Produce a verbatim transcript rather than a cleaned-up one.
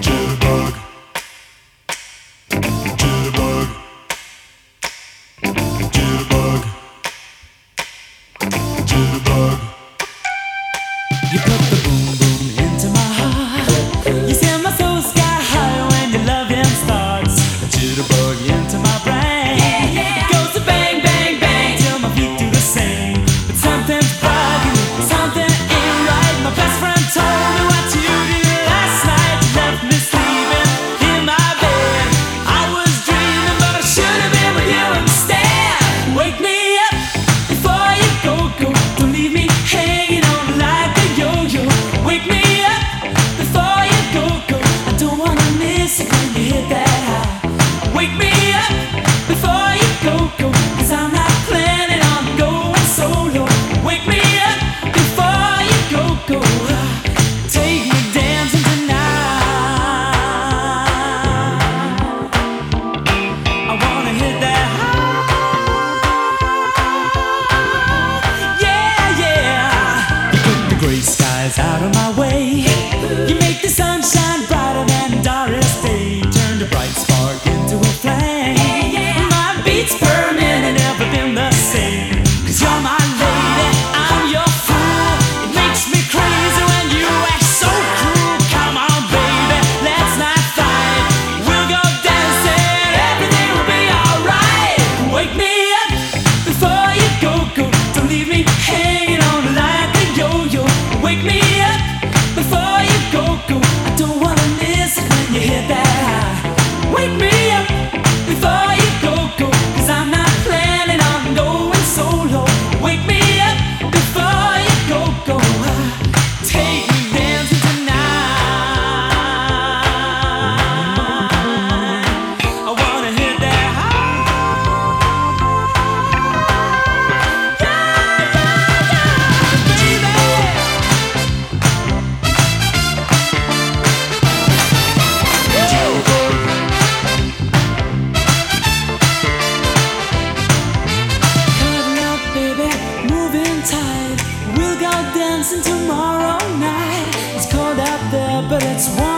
Jitterbug, jitterbug, jitterbug, jitterbug. You put the boom boom into my heart. You send my soul sky high when your loving starts. A jitterbug into my brain. It goes to bang bang bang till my feet do the same. But something's bugging me, something ain't right. My best friend told me what you did last night. You left me sleeping in my bed. I was dreaming, but I should have been with you instead. Wake me up before you go go. Don't leave me hanging on like a yo-yo. Wake me up before you go go. I don't wanna miss it when you hit that high. Wake me up before you go go. Cause I'm not planning on going solo. Wake me up before you go go. Take me dancing tonight. I wanna hit that high. Yeah, yeah. You put the gray skies out of my way. You make the sunshine brighter than Doris Day. Turn the bright spark into a flame. My beats per minute never been the same. Cause you're my lady, I'm your fool. It makes me crazy when you act so cruel. Come on baby, let's not fight. We'll go dancing, everything will be alright. Wake me up before you go go. Don't leave me hanging on like a yo-yo. Wake me up before you go go. I don't wanna miss it when you hit that high. Wake me up before you go go. Cause I'm not planning on going solo. Wake me up before you go go. Take me dancing tonight. I wanna hit that high. Yeah, yeah, yeah, baby. Cuddle up, baby, moving tight. We'll go dancing tomorrow night. It's cold out there, but it's warm